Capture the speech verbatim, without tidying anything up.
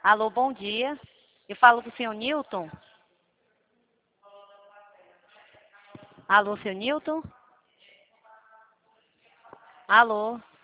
Alô, bom dia. Eu falo com o senhor Newton. Alô, senhor Newton? Alô?